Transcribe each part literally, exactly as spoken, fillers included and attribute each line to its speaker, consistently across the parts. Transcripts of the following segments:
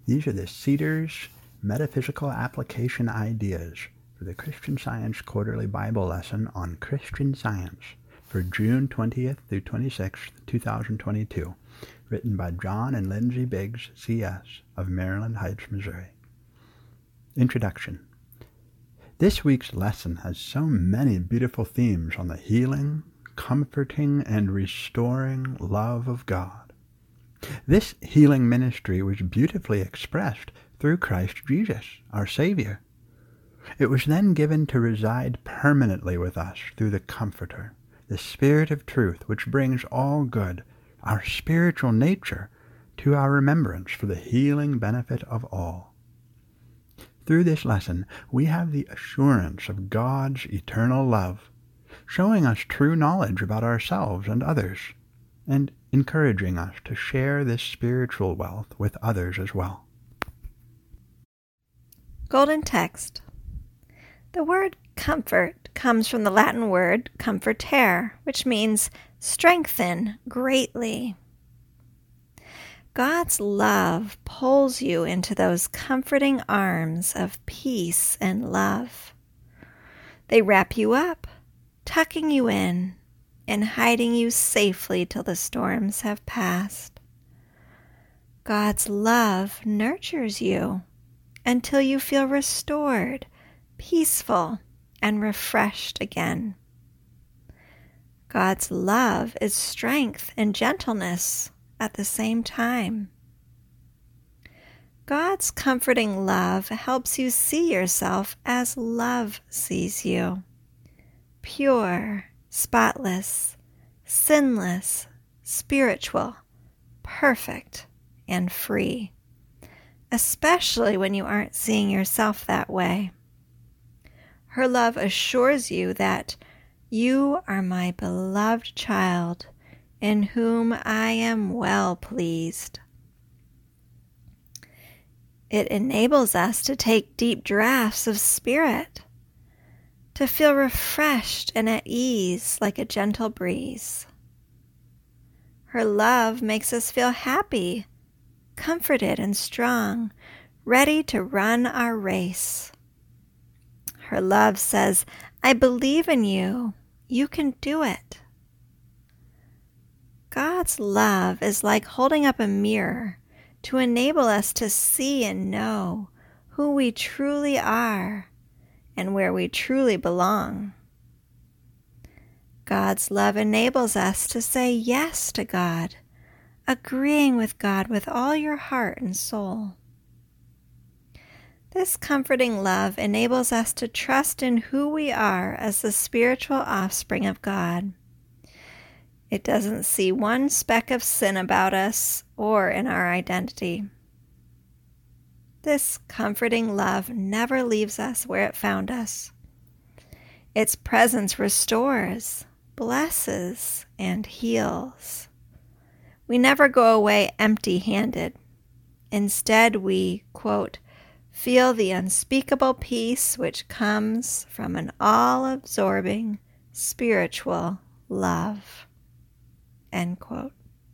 Speaker 1: These are the Cedars Metaphysical Application Ideas for the Christian Science Quarterly Bible Lesson on Christian Science for June twentieth through twenty-sixth, twenty twenty-two, written by John and Lindsay Biggs, C S, of Maryland Heights, Missouri. Introduction. This week's lesson has so many beautiful themes on the healing, comforting, and restoring love of God. This healing ministry was beautifully expressed through Christ Jesus, our Savior. It was then given to reside permanently with us through the Comforter, the Spirit of Truth, which brings all good, our spiritual nature, to our remembrance for the healing benefit of all. Through this lesson, we have the assurance of God's eternal love, showing us true knowledge about ourselves and others, and encouraging us to share this spiritual wealth with others as well.
Speaker 2: Golden Text. The word comfort comes from the Latin word comfortere, which means strengthen greatly. God's love pulls you into those comforting arms of peace and love. They wrap you up, tucking you in, and hiding you safely till the storms have passed. God's love nurtures you until you feel restored, peaceful, and refreshed again. God's love is strength and gentleness at the same time. God's comforting love helps you see yourself as love sees you, pure, spotless, sinless, spiritual, perfect, and free, especially when you aren't seeing yourself that way. Her love assures you that you are my beloved child, in whom I am well pleased. It enables us to take deep draughts of spirit, to feel refreshed and at ease like a gentle breeze. Her love makes us feel happy, comforted and strong, ready to run our race. Her love says, I believe in you. You can do it. God's love is like holding up a mirror to enable us to see and know who we truly are and where we truly belong. God's love enables us to say yes to God, agreeing with God with all your heart and soul. This comforting love enables us to trust in who we are as the spiritual offspring of God. It doesn't see one speck of sin about us or in our identity. This comforting love never leaves us where it found us. Its presence restores, blesses, and heals. We never go away empty-handed. Instead, we, quote, feel the unspeakable peace which comes from an all-absorbing spiritual love, end quote.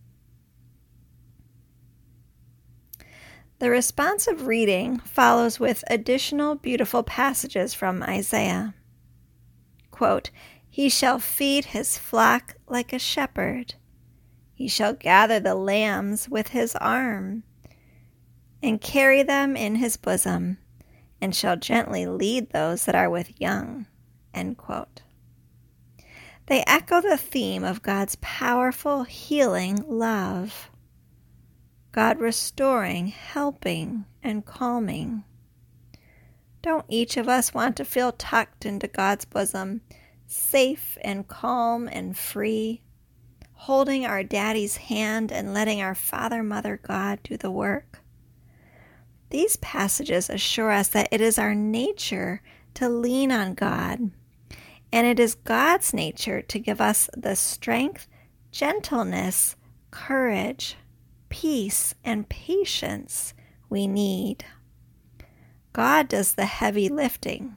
Speaker 2: The responsive reading follows with additional beautiful passages from Isaiah. Quote, He shall feed his flock like a shepherd. He shall gather the lambs with his arm, and carry them in his bosom, and shall gently lead those that are with young. End quote. They echo the theme of God's powerful, healing love. God restoring, helping, and calming. Don't each of us want to feel tucked into God's bosom, safe and calm and free, holding our daddy's hand and letting our Father, Mother, God do the work? These passages assure us that it is our nature to lean on God, and it is God's nature to give us the strength, gentleness, courage, peace, and patience we need. God does the heavy lifting.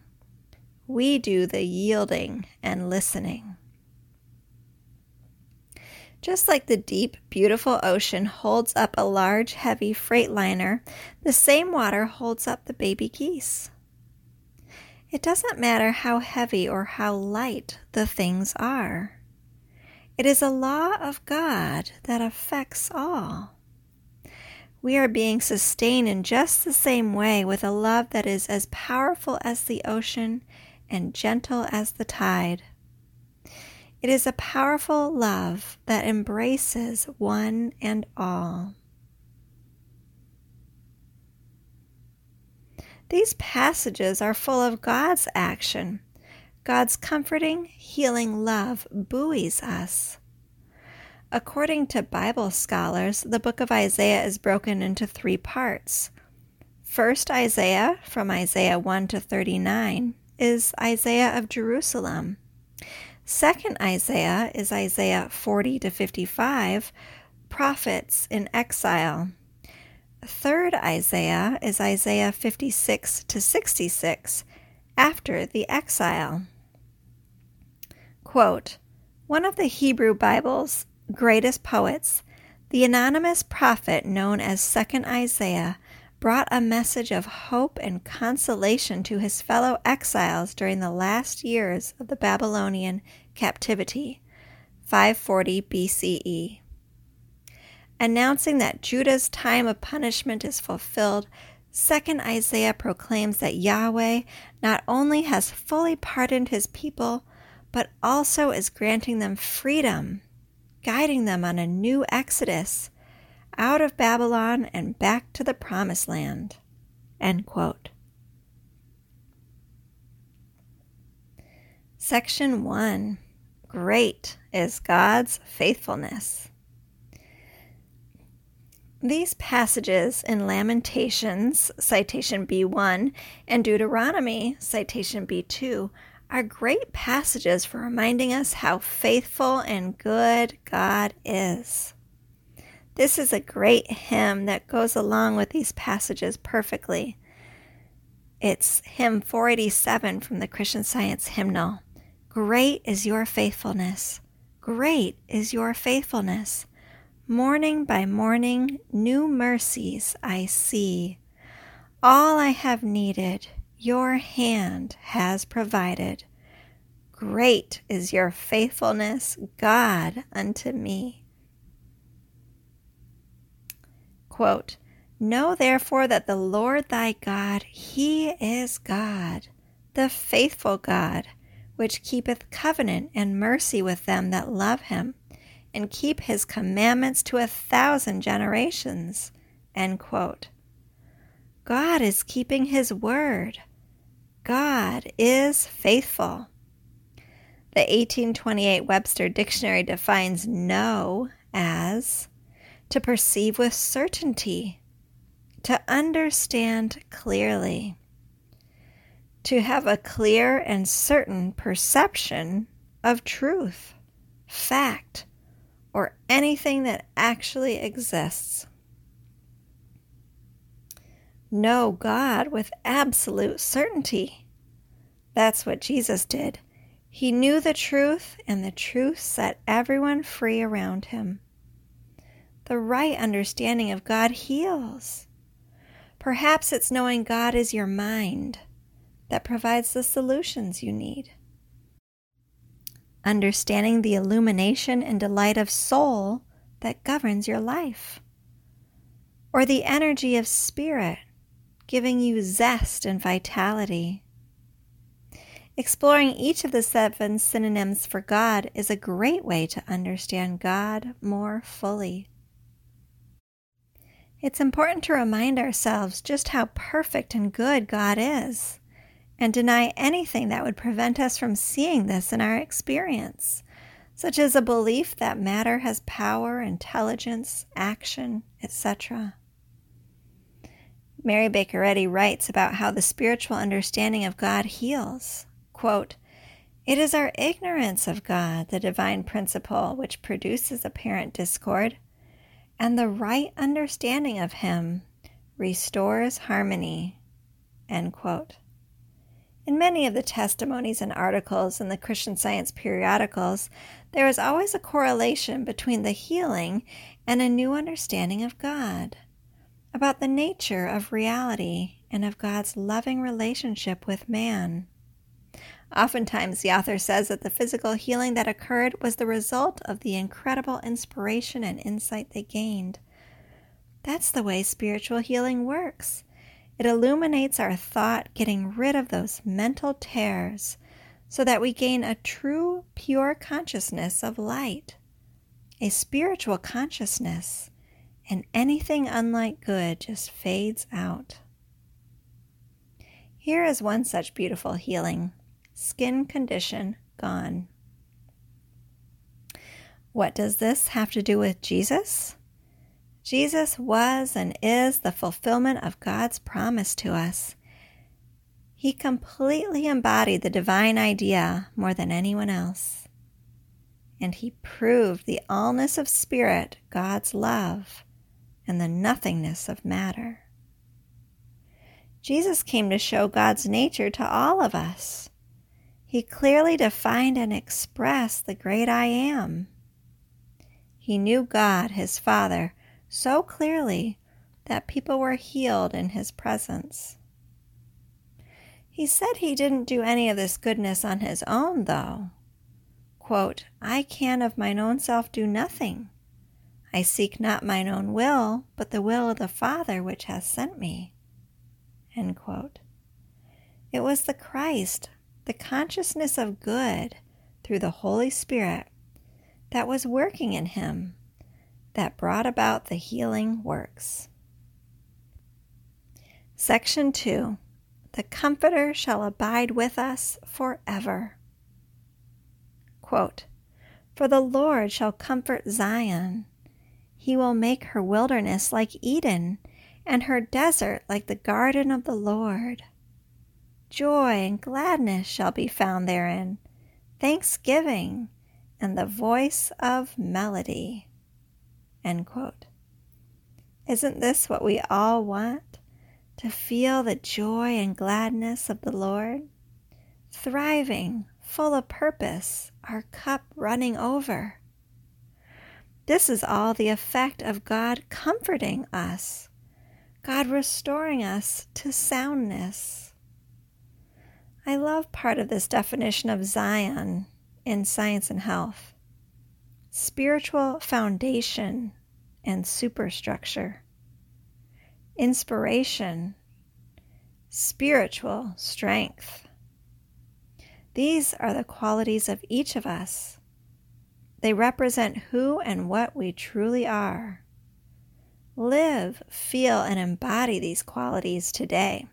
Speaker 2: We do the yielding and listening. Just like the deep, beautiful ocean holds up a large, heavy freight liner, the same water holds up the baby geese. It doesn't matter how heavy or how light the things are. It is a law of God that affects all. We are being sustained in just the same way with a love that is as powerful as the ocean and gentle as the tide. It is a powerful love that embraces one and all. These passages are full of God's action. God's comforting, healing love buoys us. According to Bible scholars, the book of Isaiah is broken into three parts. First Isaiah, from Isaiah one to thirty-nine, is Isaiah of Jerusalem. Second Isaiah is Isaiah forty to fifty-five, prophets in exile. Third Isaiah is Isaiah fifty-six to sixty-six, after the exile. Quote, one of the Hebrew Bible's greatest poets, the anonymous prophet known as Second Isaiah, brought a message of hope and consolation to his fellow exiles during the last years of the Babylonian captivity, five forty B C E. Announcing that Judah's time of punishment is fulfilled, Second Isaiah proclaims that Yahweh not only has fully pardoned his people, but also is granting them freedom, guiding them on a new exodus, out of Babylon and back to the Promised Land. End quote. Section one. Great is God's faithfulness. These passages in Lamentations, citation B one, and Deuteronomy, citation B two, are great passages for reminding us how faithful and good God is. This is a great hymn that goes along with these passages perfectly. It's hymn four eighty-seven from the Christian Science hymnal. Great is your faithfulness. Great is your faithfulness. Morning by morning, new mercies I see. All I have needed, your hand has provided. Great is your faithfulness, God, unto me. Quote, know therefore that the Lord thy God, he is God, the faithful God, which keepeth covenant and mercy with them that love him, and keep his commandments to a thousand generations. End quote. God is keeping his word. God is faithful. The eighteen twenty-eight Webster Dictionary defines know as to perceive with certainty, to understand clearly, to have a clear and certain perception of truth, fact, or anything that actually exists. Know God with absolute certainty. That's what Jesus did. He knew the truth, and the truth set everyone free around him. The right understanding of God heals. Perhaps it's knowing God is your mind that provides the solutions you need. Understanding the illumination and delight of soul that governs your life. Or the energy of spirit giving you zest and vitality. Exploring each of the seven synonyms for God is a great way to understand God more fully. It's important to remind ourselves just how perfect and good God is, and deny anything that would prevent us from seeing this in our experience, such as a belief that matter has power, intelligence, action, et cetera. Mary Baker Eddy writes about how the spiritual understanding of God heals. Quote, it is our ignorance of God, the divine principle, which produces apparent discord, and the right understanding of him restores harmony. End quote. In many of the testimonies and articles in the Christian Science periodicals, there is always a correlation between the healing and a new understanding of God, about the nature of reality and of God's loving relationship with man. Oftentimes, the author says that the physical healing that occurred was the result of the incredible inspiration and insight they gained. That's the way spiritual healing works. It illuminates our thought, getting rid of those mental tears, so that we gain a true, pure consciousness of light, a spiritual consciousness, and anything unlike good just fades out. Here is one such beautiful healing. Skin condition gone. What does this have to do with Jesus? Jesus was and is the fulfillment of God's promise to us. He completely embodied the divine idea more than anyone else. And he proved the allness of spirit, God's love, and the nothingness of matter. Jesus came to show God's nature to all of us. He clearly defined and expressed the great I Am. He knew God, his Father, so clearly that people were healed in his presence. He said he didn't do any of this goodness on his own, though. Quote, I can of mine own self do nothing. I seek not mine own will, but the will of the Father which hath sent me. End quote. It was the Christ, the consciousness of good through the Holy Spirit that was working in him, that brought about the healing works. Section two. The Comforter shall abide with us forever. Quote, For the Lord shall comfort Zion. He will make her wilderness like Eden, and her desert like the garden of the Lord. Joy and gladness shall be found therein, thanksgiving, and the voice of melody. End quote. Isn't this what we all want? To feel the joy and gladness of the Lord? Thriving, full of purpose, our cup running over. This is all the effect of God comforting us, God restoring us to soundness. I love part of this definition of Zion in Science and Health. Spiritual foundation and superstructure. Inspiration. Spiritual strength. These are the qualities of each of us. They represent who and what we truly are. Live, feel, and embody these qualities today.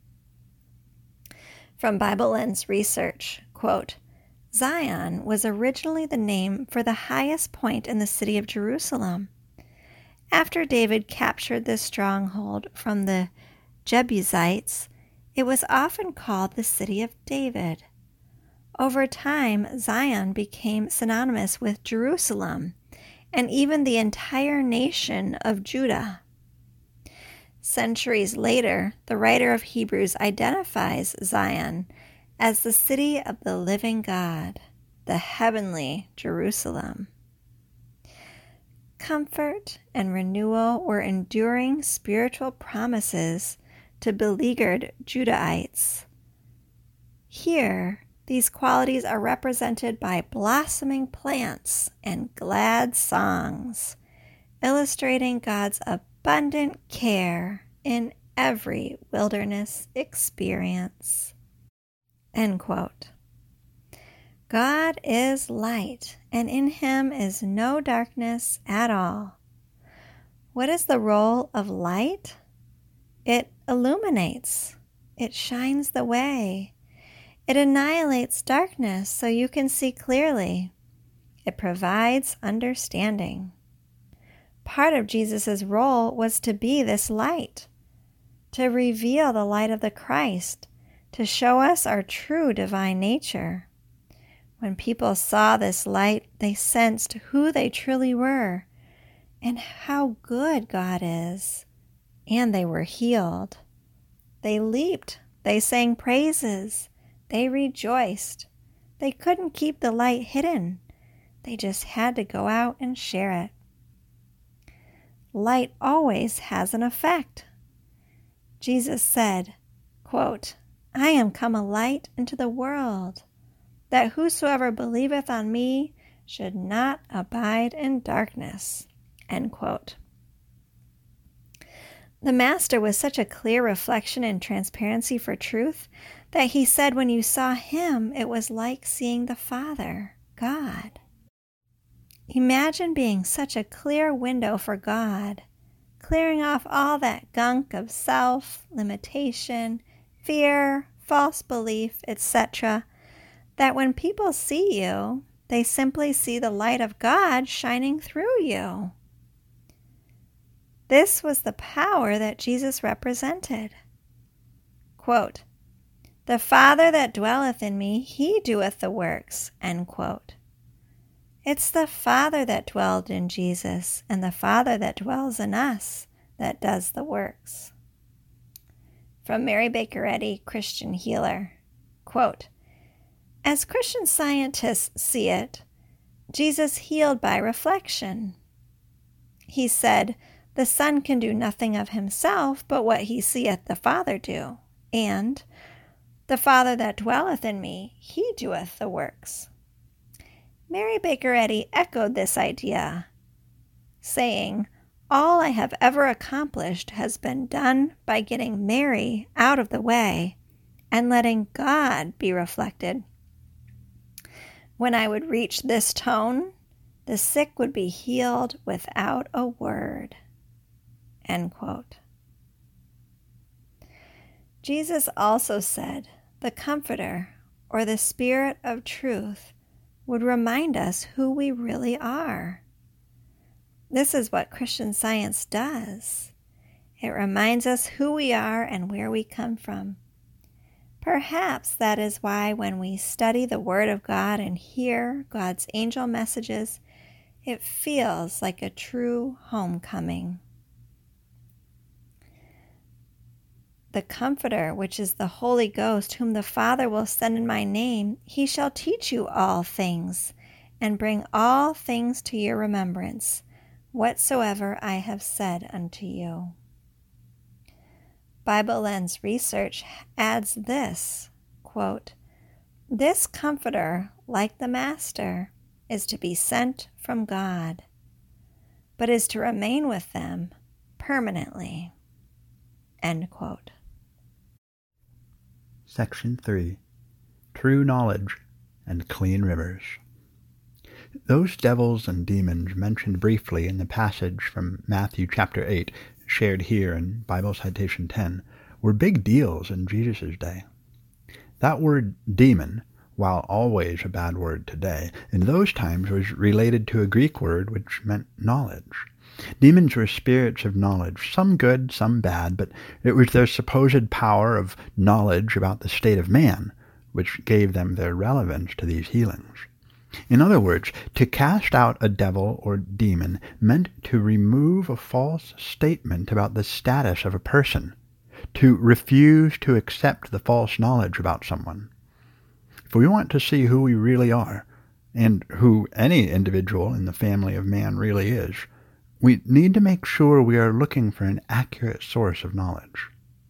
Speaker 2: From Bible Lens Research, quote, Zion was originally the name for the highest point in the city of Jerusalem. After David captured this stronghold from the Jebusites, it was often called the City of David. Over time, Zion became synonymous with Jerusalem and even the entire nation of Judah. Centuries later, the writer of Hebrews identifies Zion as the city of the living God, the heavenly Jerusalem. Comfort and renewal were enduring spiritual promises to beleaguered Judahites. Here, these qualities are represented by blossoming plants and glad songs, illustrating God's abundant care in every wilderness experience. End quote. God is light, and in him is no darkness at all. What is the role of light? It illuminates. It shines the way. It annihilates darkness so you can see clearly. It provides understanding. Part of Jesus' role was to be this light, to reveal the light of the Christ, to show us our true divine nature. When people saw this light, they sensed who they truly were and how good God is, and they were healed. They leaped, they sang praises, They rejoiced. They couldn't keep the light hidden. They just had to go out and share it. Light always has an effect. Jesus said, quote, I am come a light into the world, that whosoever believeth on me should not abide in darkness. End quote. The Master was such a clear reflection and transparency for truth that he said when you saw him, it was like seeing the Father, God. Imagine being such a clear window for God, clearing off all that gunk of self, limitation, fear, false belief, et cetera, that when people see you, they simply see the light of God shining through you. This was the power that Jesus represented. Quote, the Father that dwelleth in me, he doeth the works. End quote. It's the Father that dwelled in Jesus and the Father that dwells in us that does the works. From Mary Baker Eddy, Christian Healer. Quote, as Christian scientists see it, Jesus healed by reflection. He said, the Son can do nothing of himself but what he seeth the Father do, and the Father that dwelleth in me, he doeth the works. Mary Baker Eddy echoed this idea, saying, all I have ever accomplished has been done by getting Mary out of the way and letting God be reflected. When I would reach this tone, the sick would be healed without a word. End quote. Jesus also said, the Comforter, or the Spirit of Truth, would remind us who we really are. This is what Christian Science does. It reminds us who we are and where we come from. Perhaps that is why when we study the Word of God and hear God's angel messages, it feels like a true homecoming. The Comforter, which is the Holy Ghost, whom the Father will send in my name, he shall teach you all things, and bring all things to your remembrance, whatsoever I have said unto you. Bible Lens Research adds this, quote, this Comforter, like the Master, is to be sent from God, but is to remain with them permanently. End quote.
Speaker 1: Section three. True Knowledge and Clean Rivers. Those devils and demons mentioned briefly in the passage from Matthew chapter eight, shared here in Bible Citation ten, were big deals in Jesus' day. That word demon, while always a bad word today, in those times was related to a Greek word which meant knowledge. Demons were spirits of knowledge, some good, some bad, but it was their supposed power of knowledge about the state of man which gave them their relevance to these healings. In other words, to cast out a devil or demon meant to remove a false statement about the status of a person, to refuse to accept the false knowledge about someone. If we want to see who we really are, and who any individual in the family of man really is, we need to make sure we are looking for an accurate source of knowledge.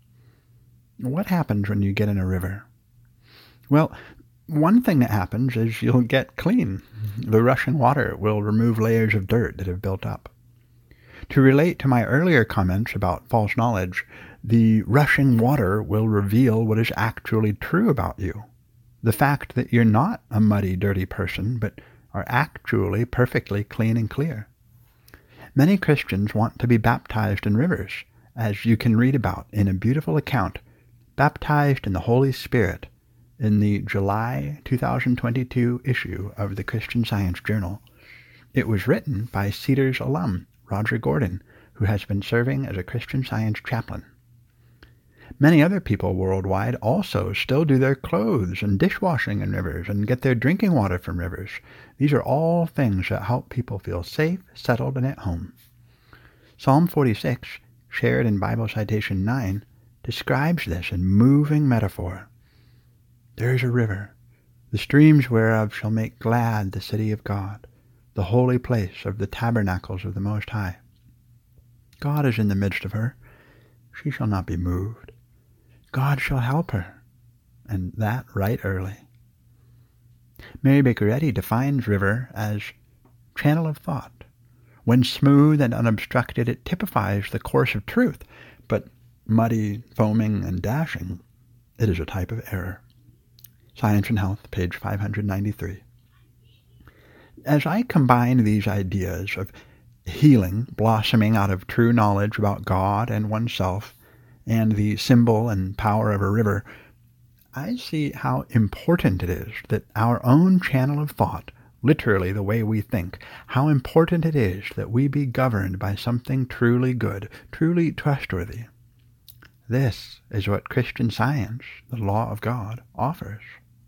Speaker 1: What happens when you get in a river? Well, one thing that happens is you'll get clean. The rushing water will remove layers of dirt that have built up. To relate to my earlier comments about false knowledge, the rushing water will reveal what is actually true about you. The fact that you're not a muddy, dirty person, but are actually perfectly clean and clear. Many Christians want to be baptized in rivers, as you can read about in a beautiful account, Baptized in the Holy Spirit, in the July two thousand twenty-two issue of the Christian Science Journal. It was written by Cedars alum Roger Gordon, who has been serving as a Christian Science chaplain. Many other people worldwide also still do their clothes and dishwashing in rivers and get their drinking water from rivers. These are all things that help people feel safe, settled, and at home. Psalm forty-six, shared in Bible Citation nine, describes this in moving metaphor. There is a river, the streams whereof shall make glad the city of God, the holy place of the tabernacles of the Most High. God is in the midst of her. She shall not be moved. God shall help her, and that right early. Mary Baker Eddy defines river as channel of thought. When smooth and unobstructed, it typifies the course of truth, but muddy, foaming, and dashing, it is a type of error. Science and Health, page five hundred ninety-three. As I combine these ideas of healing blossoming out of true knowledge about God and oneself, and the symbol and power of a river, I see how important it is that our own channel of thought, literally the way we think, how important it is that we be governed by something truly good, truly trustworthy. This is what Christian Science, the law of God, offers.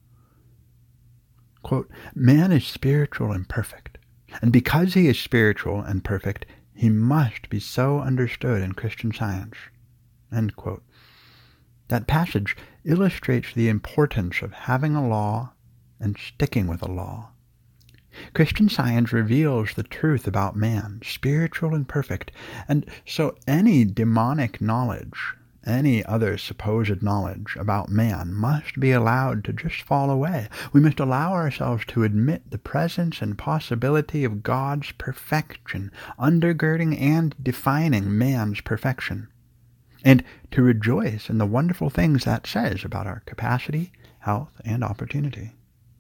Speaker 1: Quote, man is spiritual and perfect, and because he is spiritual and perfect, he must be so understood in Christian Science. End quote. That passage illustrates the importance of having a law and sticking with a law. Christian Science reveals the truth about man, spiritual and perfect, and so any demonic knowledge, any other supposed knowledge about man must be allowed to just fall away. We must allow ourselves to admit the presence and possibility of God's perfection, undergirding and defining man's perfection, and to rejoice in the wonderful things that says about our capacity, health, and opportunity.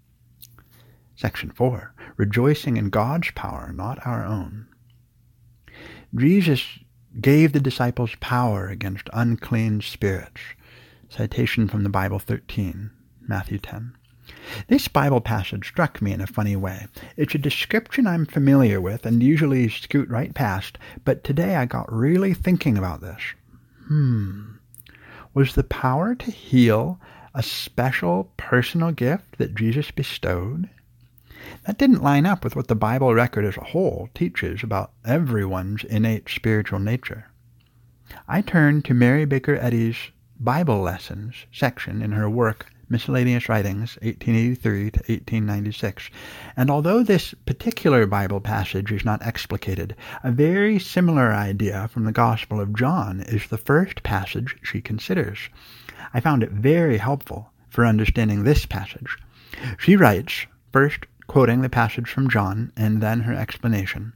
Speaker 1: Section four, rejoicing in God's power, not our own. Jesus gave the disciples power against unclean spirits. Citation from the Bible thirteen, Matthew ten. This Bible passage struck me in a funny way. It's a description I'm familiar with and usually scoot right past, but today I got really thinking about this. Hmm. Was the power to heal a special personal gift that Jesus bestowed? That didn't line up with what the Bible record as a whole teaches about everyone's innate spiritual nature. I turned to Mary Baker Eddy's Bible Lessons section in her work Miscellaneous Writings, eighteen eighty-three to eighteen ninety-six, and although this particular Bible passage is not explicated, a very similar idea from the Gospel of John is the first passage she considers. I found it very helpful for understanding this passage. She writes, first quoting the passage from John, and then her explanation.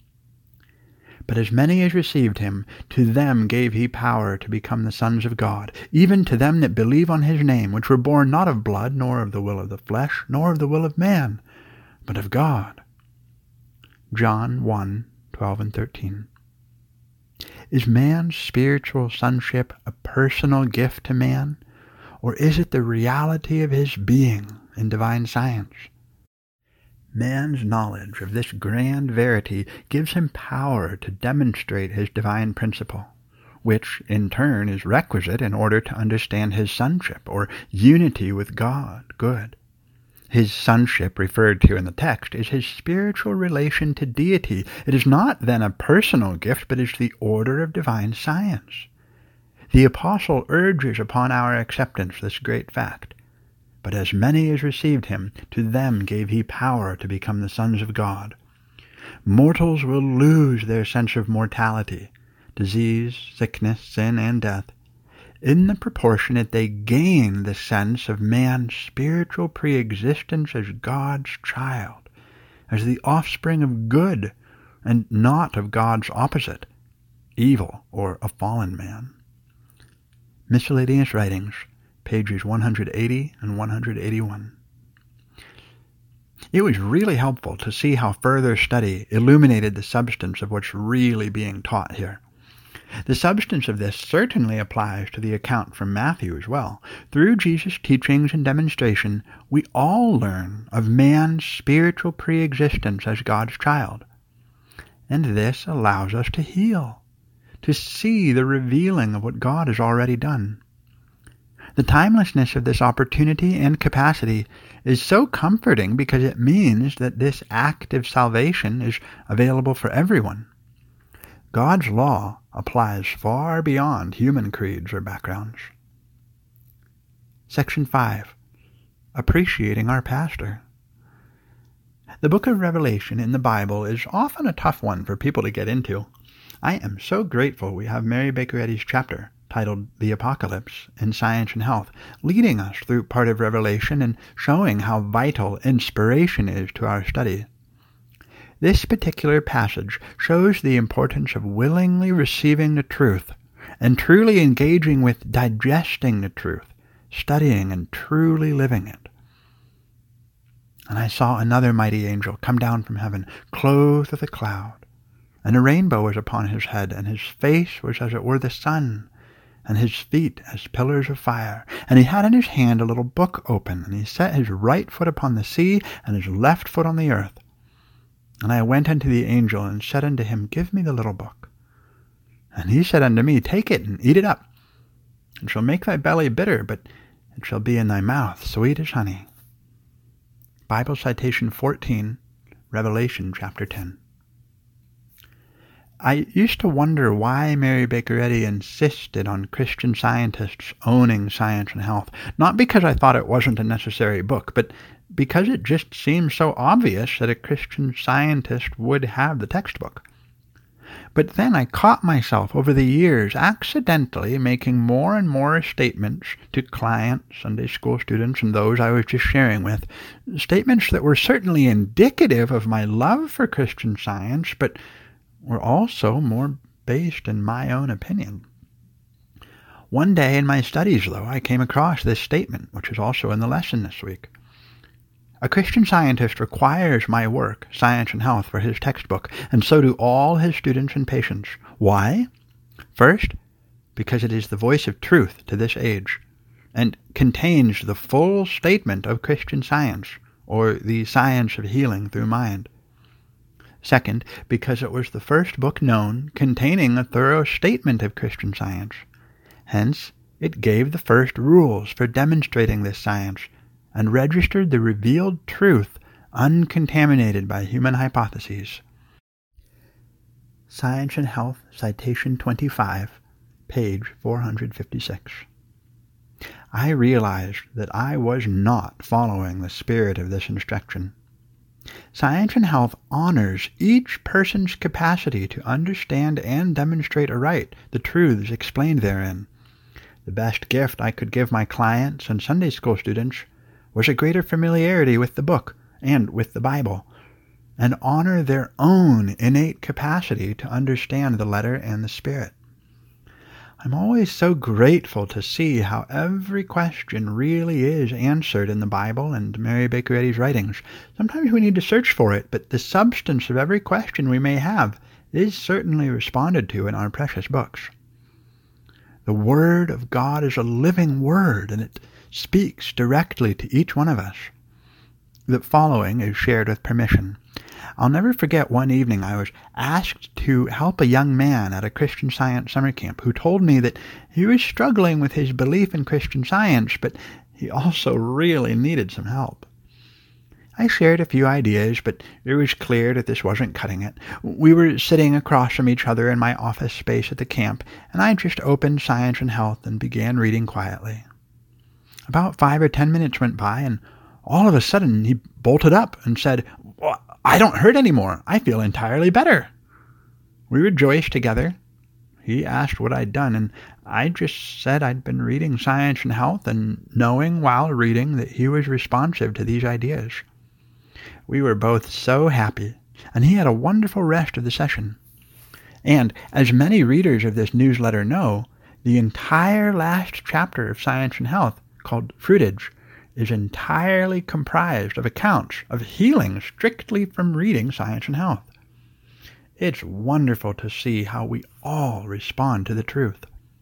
Speaker 1: But as many as received him, to them gave he power to become the sons of God, even to them that believe on his name, which were born not of blood, nor of the will of the flesh, nor of the will of man, but of God. John one, twelve and thirteen. Is man's spiritual sonship a personal gift to man, or is it the reality of his being in divine science? Man's knowledge of this grand verity gives him power to demonstrate his divine principle, which in turn is requisite in order to understand his sonship, or unity with God, good. His sonship, referred to in the text, is his spiritual relation to deity. It is not then a personal gift, but is the order of divine science. The apostle urges upon our acceptance this great fact. But as many as received him, to them gave he power to become the sons of God. Mortals will lose their sense of mortality, disease, sickness, sin, and death, in the proportion that they gain the sense of man's spiritual pre-existence as God's child, as the offspring of good, and not of God's opposite, evil or a fallen man. Miscellaneous Writings, pages one hundred eighty and one hundred eighty-one. It was really helpful to see how further study illuminated the substance of what's really being taught here. The substance of this certainly applies to the account from Matthew as well. Through Jesus' teachings and demonstration, we all learn of man's spiritual pre-existence as God's child. And this allows us to heal, to see the revealing of what God has already done. The timelessness of this opportunity and capacity is so comforting because it means that this act of salvation is available for everyone. God's law applies far beyond human creeds or backgrounds. Section five. appreciating our pastor. The book of Revelation in the Bible is often a tough one for people to get into. I am so grateful we have Mary Baker Eddy's chapter, titled The Apocalypse in Science and Health, leading us through part of Revelation and showing how vital inspiration is to our study. This particular passage shows the importance of willingly receiving the truth and truly engaging with digesting the truth, studying and truly living it. And I saw another mighty angel come down from heaven, clothed with a cloud, and a rainbow was upon his head, and his face was as it were the sun, and his feet as pillars of fire. And he had in his hand a little book open, and he set his right foot upon the sea, and his left foot on the earth. And I went unto the angel, and said unto him, Give me the little book. And he said unto me, Take it, and eat it up. It shall make thy belly bitter, but it shall be in thy mouth sweet as honey. Bible citation fourteen, Revelation chapter ten. I used to wonder why Mary Baker Eddy insisted on Christian Scientists owning Science and Health, not because I thought it wasn't a necessary book, but because it just seemed so obvious that a Christian Scientist would have the textbook. But then I caught myself over the years accidentally making more and more statements to clients, Sunday school students, and those I was just sharing with, statements that were certainly indicative of my love for Christian Science, but were also more based in my own opinion. One day in my studies, though, I came across this statement, which is also in the lesson this week. A Christian Scientist requires my work, Science and Health, for his textbook, and so do all his students and patients. Why? First, because it is the voice of truth to this age, and contains the full statement of Christian Science, or the science of healing through mind. Second, because it was the first book known containing a thorough statement of Christian Science. Hence, it gave the first rules for demonstrating this science, and registered the revealed truth uncontaminated by human hypotheses. Science and Health, citation twenty-five, page four hundred fifty-six. I realized that I was not following the spirit of this instruction. Science and Health honors each person's capacity to understand and demonstrate aright the truths explained therein. The best gift I could give my clients and Sunday school students was a greater familiarity with the book and with the Bible, and honor their own innate capacity to understand the letter and the spirit. I'm always so grateful to see how every question really is answered in the Bible and Mary Baker Eddy's writings. Sometimes we need to search for it, but the substance of every question we may have is certainly responded to in our precious books. The Word of God is a living Word, and it speaks directly to each one of us. The following is shared with permission. I'll never forget one evening I was asked to help a young man at a Christian Science summer camp who told me that he was struggling with his belief in Christian Science, but he also really needed some help. I shared a few ideas, but it was clear that this wasn't cutting it. We were sitting across from each other in my office space at the camp, and I just opened Science and Health and began reading quietly. About five or ten minutes went by, and all of a sudden he bolted up and said, well, I don't hurt anymore. I feel entirely better. We rejoiced together. He asked what I'd done, and I just said I'd been reading Science and Health and knowing while reading that he was responsive to these ideas. We were both so happy, and he had a wonderful rest of the session. And as many readers of this newsletter know, the entire last chapter of Science and Health, called Fruitage, is entirely comprised of accounts of healing strictly from reading Science and Health. It's wonderful to see how we all respond to the truth.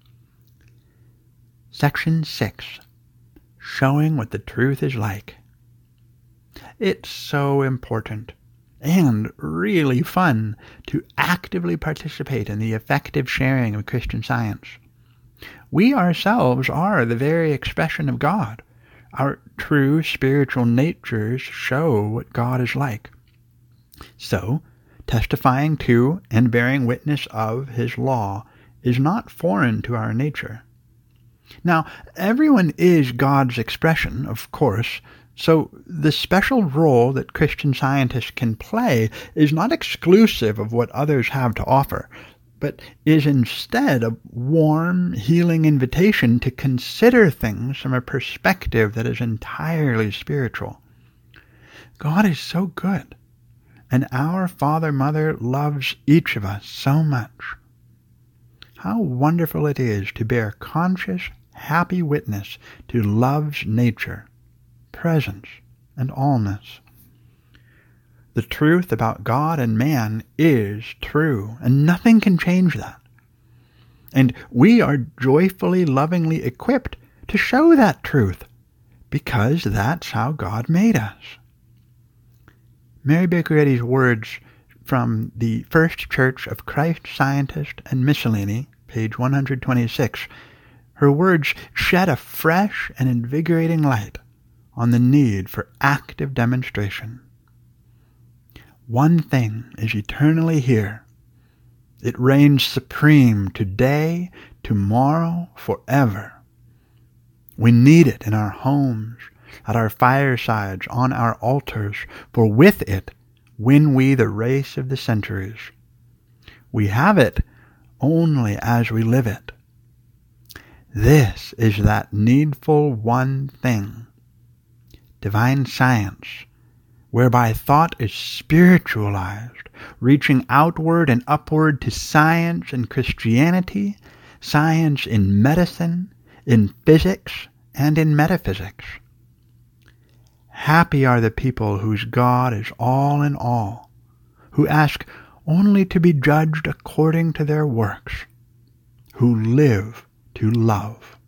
Speaker 1: Section six. Showing what the truth is like. It's so important and really fun to actively participate in the effective sharing of Christian Science. We ourselves are the very expression of God. Our true spiritual natures show what God is like. So, testifying to and bearing witness of His law is not foreign to our nature. Now, everyone is God's expression, of course, So the special role that Christian Scientists can play is not exclusive of what others have to offer, but is instead a warm, healing invitation to consider things from a perspective that is entirely spiritual. God is so good, and our Father Mother loves each of us so much. How wonderful it is to bear conscious, happy witness to love's nature, presence, and allness. The truth about God and man is true, and nothing can change that. And we are joyfully, lovingly equipped to show that truth, because that's how God made us. Mary Baker Eddy's words from the First Church of Christ Scientist and Miscellany, page one hundred twenty-six, her words shed a fresh and invigorating light on the need for active demonstration. One thing is eternally here. It reigns supreme today, tomorrow, forever. We need it in our homes, at our firesides, on our altars, for with it win we the race of the centuries. We have it only as we live it. This is that needful one thing, divine science, whereby thought is spiritualized, reaching outward and upward to science in Christianity, science in medicine, in physics, and in metaphysics. Happy are the people whose God is all in all, who ask only to be judged according to their works, who live to love.